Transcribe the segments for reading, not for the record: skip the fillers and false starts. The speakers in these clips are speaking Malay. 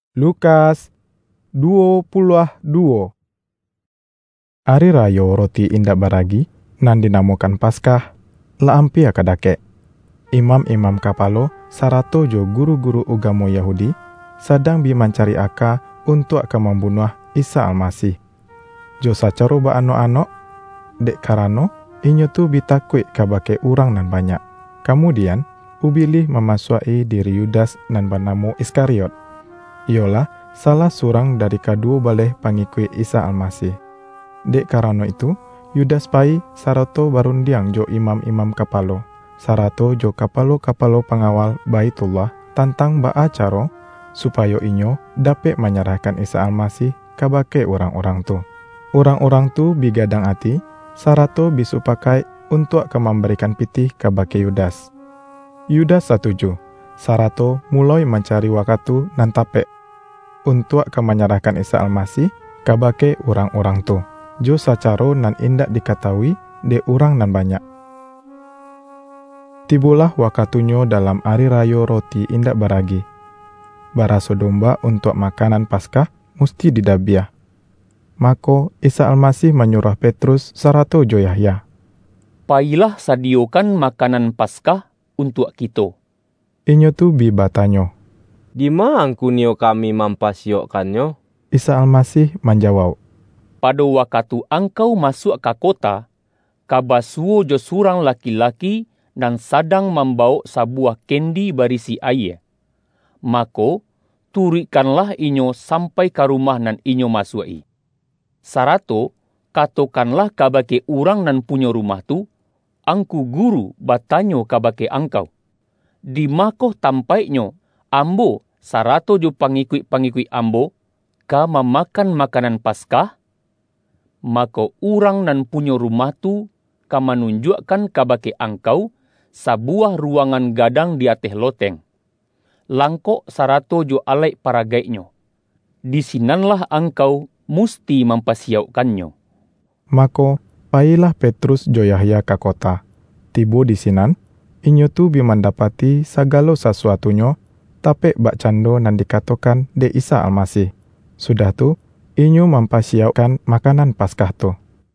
Lukas 22. Hari Raya Roti Indak Baragi nan dinamokan Paskah la ampia kadake. Imam-imam kapalo sarato jo guru-guru agama Yahudi sadang bi mencari aka untuk membunuh Isa Almasih. Jo sacaro ba ano-ano dek karano inyo tu bitakui kabake urang nan banyak. Kemudian ubilih memasuki diri Yudas nan bernama Iskariot. Ialah salah seorang dari kedua baleh pengikut Isa Almasih. Dek karano itu, Yudas pai sarato barundiang jo imam-imam kapalo, sarato jo kapalo-kapalo pengawal Baitullah tentang baacara supaya inyo dapat menyerahkan Isa Almasih kabake orang-orang tu. Orang-orang tu bigadang hati, sarato bisu pakai untuk memberikan pitih kabake Yudas. Yudas setuju, sarato mulai mencari waktu nan tapek untuk menyerahkan Isa Almasih kabake orang-orang tu. Jo sacaro nan indak diketahui de orang nan banyak. Tibulah wakatunya dalam hari raya roti indak baragi. Baraso domba untuk makanan Paskah mesti didabiah. Maka Isa Almasih menyuruh Petrus sarato jo Yahya. Pailah sadiokan makanan Paskah untuk kita. Inyo tu bi batanyo. Di mana angkunio kami mampasiokkannya? Isa Almasih menjawab. Pada waktu engkau masuk ke kota, kabasuo jo surang laki-laki dan sadang membawa sebuah kendi berisi air. Maka turikanlah inyo sampai ke rumah nan inyo masui. Sarato katakanlah kabake orang nan punya rumah tu, angku guru batanyo kabake angkau. Di makoh tampaiknyo, ambo sarato jo pangikui-pangikui ambo, ka memakan makanan Paskah, maka orang nan punya rumah tu ka menunjukkan kabake angkau sebuah ruangan gadang di atas loteng. Langkok sarato jo alai paragainyo. Di sinanlah angkau musti mempasiaukannya. Maka pailah Petrus jo Yahya ke kota. Tibo di sinan, inyo tu bi mendapati segala sesuatunya tapi bak cando nan dikatakan de Isa Almasih. Sudah tu, inyo mempasiaukan makanan Paskah tu.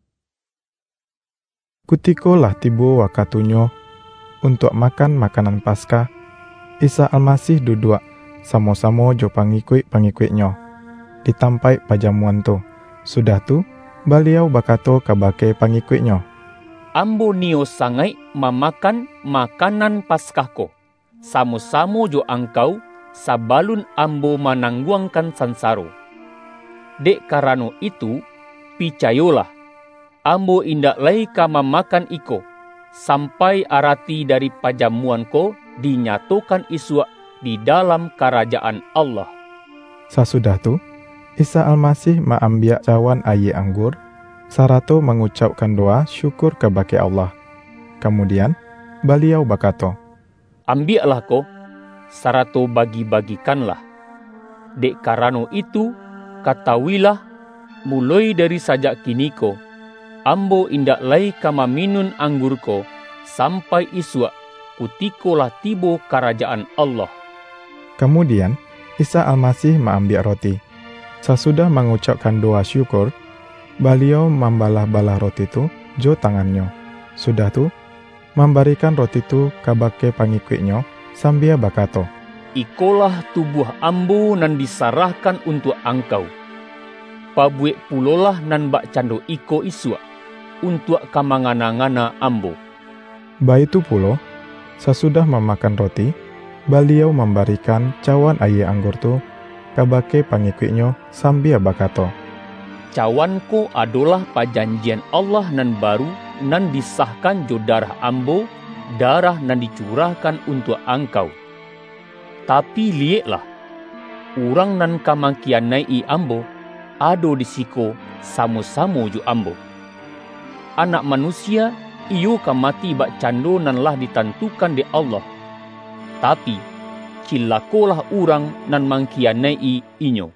Kutikolah tibo wakatunya untuk makan makanan Paskah, Isa Almasih duduk sama-sama jo pengikut-pengikutnya. Ditampai pajamuan tu. Sudah tu, beliau berkata kabake pengikutnya. Ambo nio sangai memakan makanan Paskahko. Samo-samo jo angkau sabalun ambo menangguangkan sansaro. Dek karano itu, picayolah, ambo indak lai ka memakan iko, sampai arati dari pajamuanko dinyatakan iswa di dalam kerajaan Allah. Sesudah tu, Isa Almasih mengambil cawan air anggur, sarato mengucapkan doa syukur kabake Allah. Kemudian, beliau berkata, ambillah ko, sarato bagi-bagikanlah. Dek karano itu, katawilah, mulai dari sajak kiniko, ambo indak lai kama minun anggurko, sampai iswa, kutikolah tibo kerajaan Allah. Kemudian, Isa Almasih mengambil roti. Sesudah mengucapkan doa syukur, beliau membalah-balah roti itu jo tangannya. Sudah tu, memberikan roti itu kabake pengikutnya sambil berkata, ikolah tubuh ambo nan disarahkan untuk angkau. Pabuek pulolah nan bak cando iko iswa untuk kamangana-ngana ambo. Baitu pulo, sesudah memakan roti, beliau memberikan cawan air anggur tu kabake pengikutnya sambil berkata, cawanku adalah perjanjian Allah nan baru nan disahkan jo darah ambo, darah nan dicurahkan untuk angkau. Tapi lihatlah, orang nan kamangkianai ambo, ado di siko samo-samo jo ambo. Anak manusia, iyo ka mati bak cando nan lah ditentukan di Allah. Tapi, cilakolah orang nan mangkianai inyo.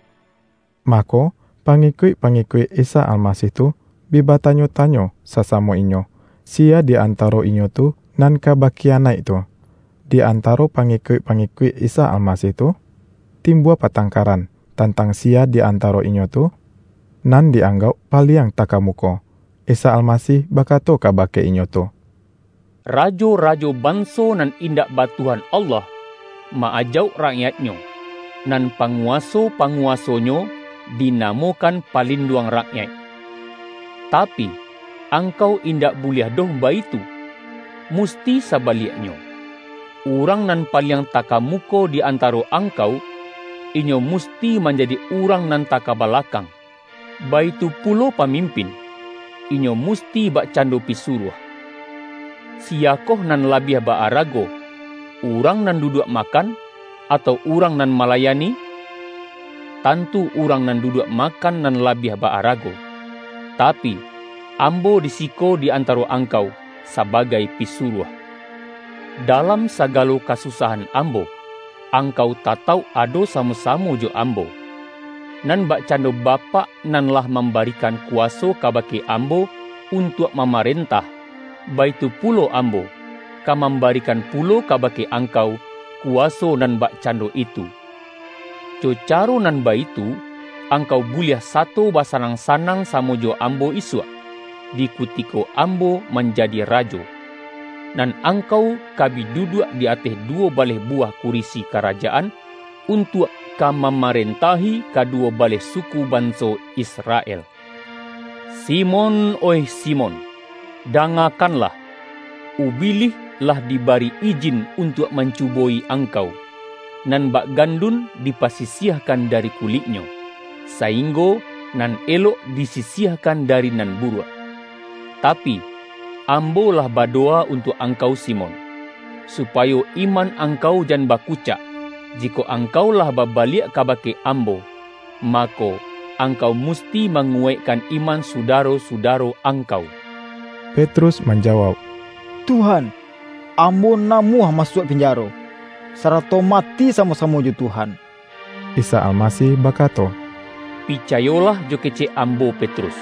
Maka, pengikut-pengikut Isa Almasih tu bibatanyo-tanyo sesama inyo. Sia di antara inyo tu nan kabakianai tu. Di antara pengikut-pengikut Isa Almasih tu, timbul pertengkaran tentang sia di antara inyo tu, nan dianggap paliang takamuko. Isa Almasih bakato kabake inyo tu. Rajo-rajo banso nan indak batuhan Allah maajau rakyatnyo, nan panguaso-panguasonyo dinamokan palinduang rakyat. Tapi angkau indak buliah doh baitu, musti sabaliknyo. Urang nan paliang takamuko di antaro angkau, inyo musti menjadi urang nan takabalakang. Baitu pulo pamimpin, inyo musti bak cando pisuruh. Siakoh nan labiah baarago, urang nan duduk makan atau urang nan malayani? Tantu urang nan duduk makan nan labiah baarago. Tapi ambo disiko di antaro angkau sebagai pisuruh. Dalam sagalo kasusahan ambo, angkau tatau ado samo-samo jo ambo. Nan bak cando bapak nan lah memberikan kuaso kabake ambo untuk memerintah, baitu pulo ambo ka memberikan pulo kabake angkau kuaso nan bak cando itu. Jo caro nan baitu, angkau buliah satu basanang-sanang samo jo ambo isua, di kutiko ambo menjadi rajo. Nan angkau kabi duduk di atas dua baleh buah kurisi kerajaan untuk ka memerentahi kedua baleh suku banso Israel. Simon, oi Simon, dangakanlah, ubilih lah diberi izin untuk mencuboi angkau, nan bak gandun dipasisihkan dari kulitnya, sehingga nan elok disisihkan dari nan buruk. Tapi ambo lah berdoa untuk angkau Simon, supaya iman angkau jan bakucak. Jika angkau lah berbalik kabake ambo, maka angkau musti menguatkan iman saudara-saudara angkau. Petrus menjawab, Tuhan, ambo namuah masuk penjara, serta mati sama-sama jo Tuhan. Isa Almasih bakato, Picayolah jo kece ambo Petrus.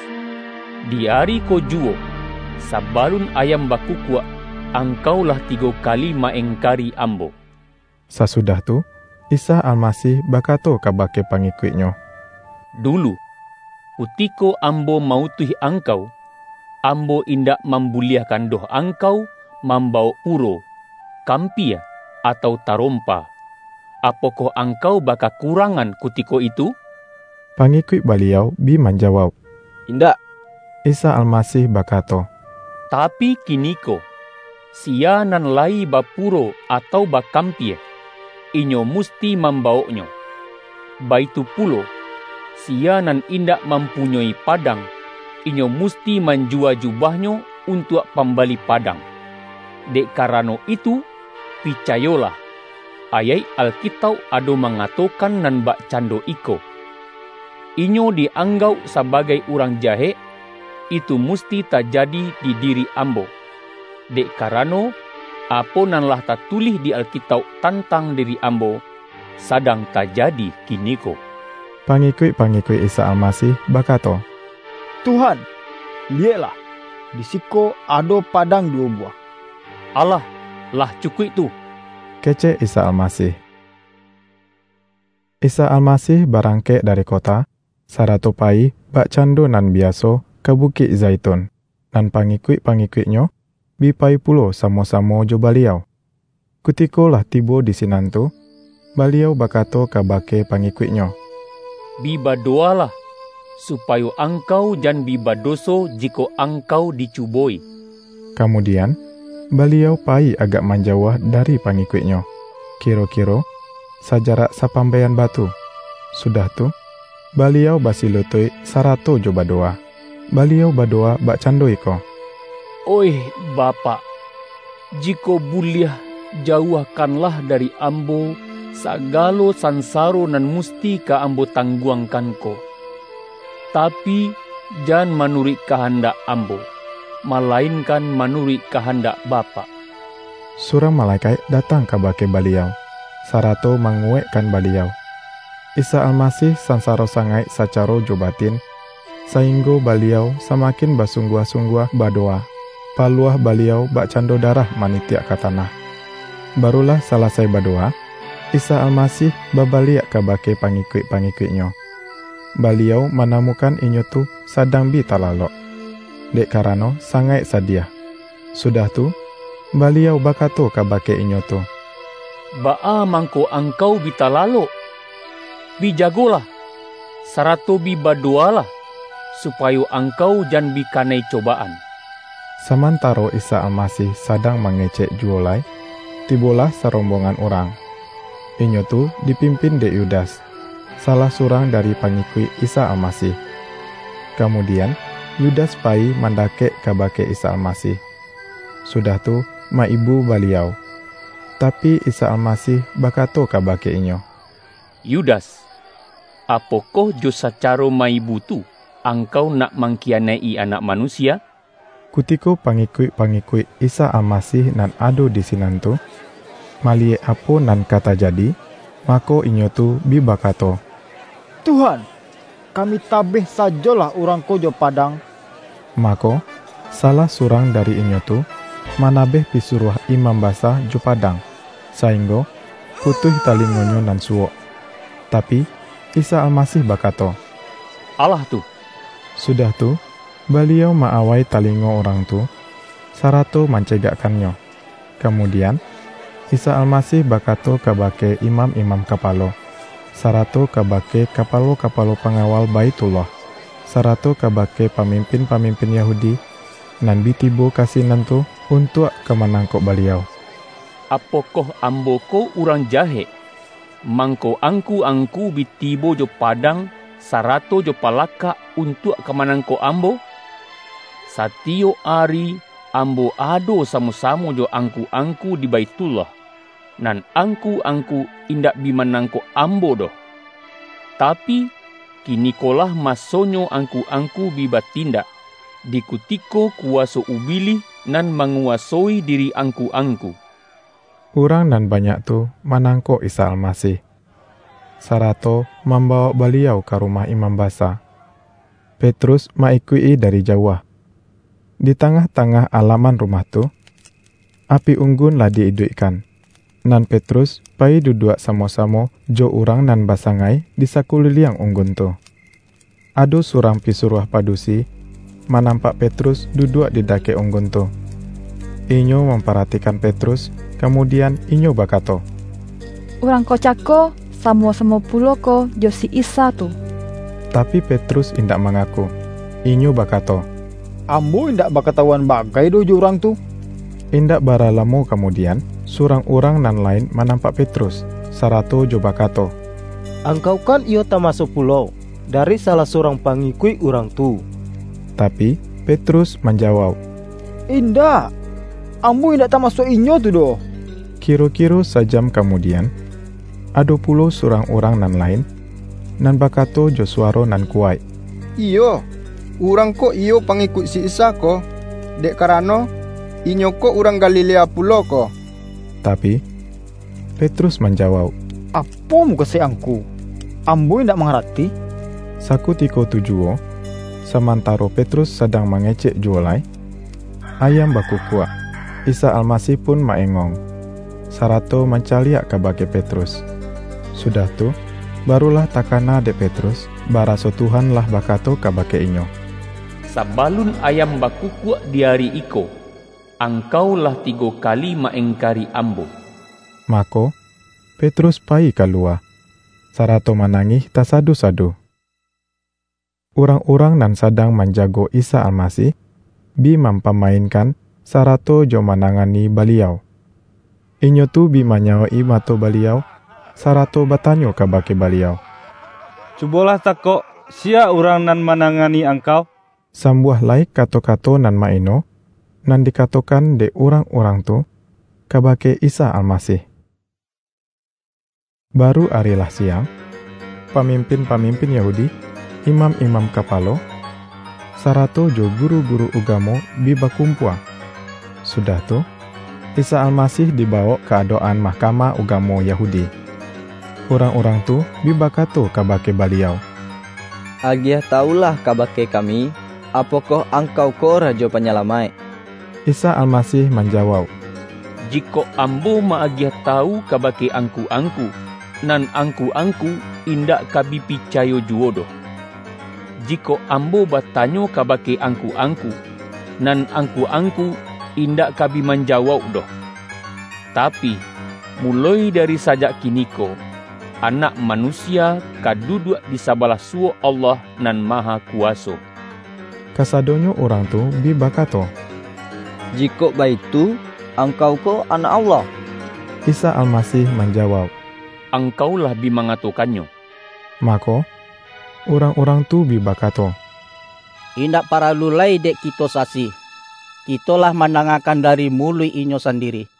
Di hari ko juo, sabalun ayam bakukua, angkau lah 3 kali maengkari ambo. Sasudah tu, Isa Almasih bakato kabake pangikutnya, Dulu, utiko ambo mautuhi angkau, ambo indak membuliahkan doh angkau membawa puro, kampia, atau tarompa. Apakah angkau baka kurangan kutiko itu? Pangikut beliau bi menjawab, Indak. Isa Almasih bakato, Tapi kiniko, sia nan lai bapuro atau bakampia, inyo musti membawanya. Baitu pulo, sia nan indak mempunyai padang, inyo musti menjual jubahnya untuk pembali padang. Dek karano itu, picayolah, ayat Alkitab ado mengatakan nan bak cando iko. Inyo dianggap sebagai orang jahe, itu musti terjadi di diri ambo. Dek karano, apa nan lah tertulis di Alkitab tentang diri ambo, sadang terjadi kiniko. Pangikut-pangikut Isa Almasih bakato, Tuhan, lihatlah, di siko ada padang 2 buah. Allah, lah cukup tu. kece Isa Almasih. Isa Almasih barangke dari kota, sarato pai bak cando nan biaso ke Bukit Zaitun, dan pangikut-pangikutnya bipai pulo samo-samo jo baliau. Kutiko lah tibo di sinantu, baliau bakato kabake pangikutnya, Biba doalah, supaya angkau jan biba doso jika angkau dicuboi. Kemudian, beliau pai agak menjauh dari pangikutnya, kira-kira sajarak sapambaian batu. Sudah tu, beliau basilutui sarato jo badoa. Beliau badoa bak cando iko, Oi Bapak, jika buliah jauhkanlah dari ambo sagalo sansaro nan musti ka ambo tangguangkan ko. Tapi jangan menurut kehendak ambo, melainkan menurut kehendak Bapa. Surang malaikat datang kabake beliau, sarato menguekkan beliau. Isa Almasih sansaro sangai sacaro jobatin, sehingga beliau semakin basungguh-sungguh badoa. Paluah beliau bak cando darah manitiak ke tanah. Barulah selesai badoa, Isa Almasih babaliak kabake pangikut-pangikutnya. Beliau menemukan inyo tu sadang bi talalok. Dek karano sangai sadia. Sudah tu, beliau bakato kabake inyo tu. Baa mangko angkau bitalalok. Bijagolah, sarato bibadoalah, supaya angkau jan bikanai cobaan. Samantaro Isa Almasih sadang mengecek juolai, tibolah serombongan orang. Inyo tu dipimpin de Yudas, salah seorang dari pengikut Isa Almasih. Kemudian, Yudas pai mandake kabake Isa Almasih. Sudah tu, ma ibu beliau. Tapi Isa Almasih bakato kabake inyo. Yudas, apokoh jo sacaro maibu tu, angkau nak mangkianai anak manusia? Kutiko pangikut-pangikut Isa Almasih nan ado di sinan tu, malie apo nan kata jadi, mako inyo tu bi bakato. Tuhan, kami tabeh sajalah orang kojo padang. Mako, salah surang dari inyo tu, manabeh pisuruh imam basa jo padang, sainggo putuh talingonyo nan suwo. Tapi, Isa Almasih bakato. Allah tu. Sudah tu, beliau maawai talingo orang tu, sarato mancegakkannya. Kemudian, Isa Almasih bakato kabake imam-imam kapalo, sarato kabake kapalo-kapalo pengawal Baitullah, sarato kabake pamimpin-pamimpin Yahudi, nan bitibo kasinan tu untuk kemenangkok beliau. Apokoh amboko urang jahe, mangko angku bitibo jo padang, sarato jo palaka untuk kemenangko ambo? Satio ari ambo ado samo-samo jo angku di Baitullah, nan angku indak bimanangko ambo doh. Tapi kini kolah masonyo angku bibatindak, dikutiko kuaso ubili nan menguasoi diri angku. Urang nan banyak tu manangko Isa Almasih. Sarato membawa beliau ke rumah imam basa. Petrus maikui dari jauh. Di tengah-tengah alaman rumah tu, api unggun lah diiduikan. Nan Petrus pai duduk samo-samo jo urang nan basangai di sakuliliang unggun tu. Ado surang pisuruh padusi, manampak Petrus duduk di dake unggun tu. Inyo memperhatikan Petrus, kemudian inyo bakato. Urang kocako, samo-samo pulo ko jo si Isa tu. Tapi Petrus indak mengaku. Inyo bakato. Ambo indak bakatawan bagai dojo orang tu. Indak baralamo kemudian, surang orang nan lain menampak Petrus, sarato jo bakato. Angkau kan iyo tamasuk pulau dari salah seorang pangikut orang tu. Tapi Petrus menjawab, Indak, ambo indak tamasuk inyo tu doh. Kira-kira sejam kemudian, ada puluh surang orang nan lain, nan bakato jo suaro nan kuai. Iyo, urang ko iyo pangikut si Isa ko, dek karano inyo ko urang Galilea pulo ko. Tapi Petrus menjawab, Apa muka seangku? Ambo indak mengerti. Sakutiko tujuo, sementara Petrus sedang mengecek jualai, ayam bakukua. Isa Almasih pun maengong, sarato mencaliak kabake Petrus. Sudah tu, barulah takana de Petrus, baraso Tuhan lah bakato kabake inyo. Sabalun ayam bakukua di hari iko, angkau lah 3 kali maengkari ambo. Mako, Petrus pai kalua, sarato manangih tasadu-sadu. Orang-orang nan sadang menjago Isa Almasih, bi mampamainkan sarato jo manangani beliau. Inyo tu bi manyawai mato beliau, sarato batanyo kabake beliau. Cubolah tako, sia orang nan manangani angkau? Sambuah laik kato-kato nan maino, nan dikatokan de orang-orang tu, kabake Isa Almasih. Baru arilah siang, pamimpin-pamimpin Yahudi, imam-imam kapalo, sarato jo guru-guru ugamo bi bakumpua. Sudah tu, Isa Almasih dibawa ke adoan mahkamah ugamo Yahudi. Orang-orang tu bi bakato kabake beliau. Agiah taulah kabake kami, apokoh angkau ko rajo penyelamai? Isa Almasih menjawab, Jiko ambo maagiah tahu kabake angku-angku, nan angku-angku indak kabi picayo juo doh. Jiko ambo batanyo kabake angku-angku, nan angku-angku indak kabi manjawab doh. Tapi mulai dari sajak kiniko, Anak Manusia kaduduk di sabalah suo Allah nan Maha Kuaso. Kasadonyo orang tu bi bakato, Jiko baitu, engkau ko anak Allah. Isa Almasih menjawab, Engkaulah bi mangatokannya. Mako, orang-orang tu bi bakato, Indak para lulai dek kita sasi. Kitolah mendengarkan dari mulut inyo sendiri.